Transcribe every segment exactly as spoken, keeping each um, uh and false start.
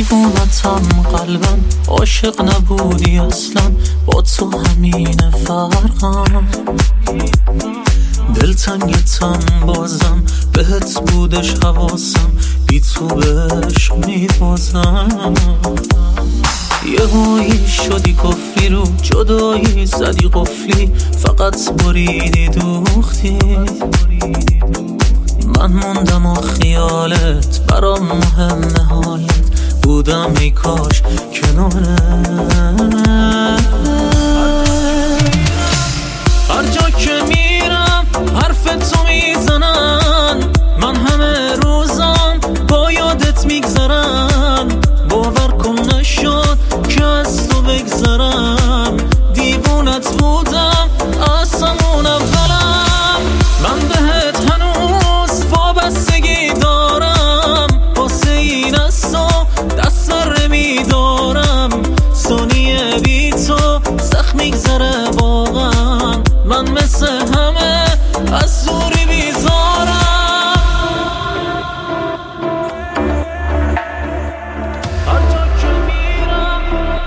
دیوونتم قلبم عاشق نبودی اصلا، با تو همین فرقم. دلتنگتم بازم بهت بودش حواسم، بی تو بهش میبازم. یه هایی شدی کفری رو جدایی زدی قفلی، فقط بریدی دوختی. من موندم و خیالت برام مهمه، حالت بودم ای کاش کنارت. هر جا که میرم حرف تو میزنن، من همه روزم با یادت میگذرم. باور کن نشد که از تو بگذرم، دیوونت بودم از همون اولم. من بهت هنوز وابستگی دارم، واسه این از تو دست بر نمیدارم. ثانیه بی تو سخت میگذره واقعا، من مثل همه از دوری بیزارم. هر جا که میرم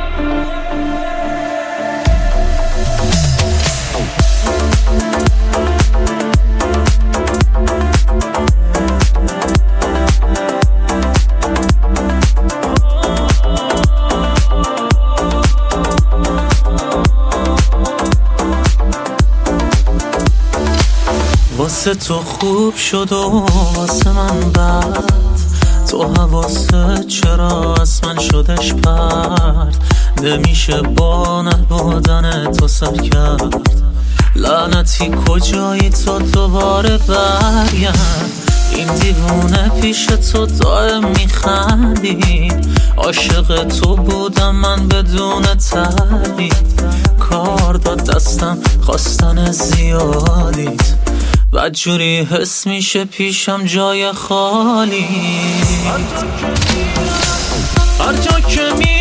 واسه تو خوب شد و واسه من بد، تو حواست چرا از من شدش پرد. نمیشه با نبودن تو سر کرد، لعنتی کجایی تو دوباره برگرد. این دیوونه پیش تو دائم میخندید، عاشق تو بودم من بدون تردید. کار داد دستم خواستن زیادیت، بدجوری حس میشه پیشم جای خالی. هر جا که می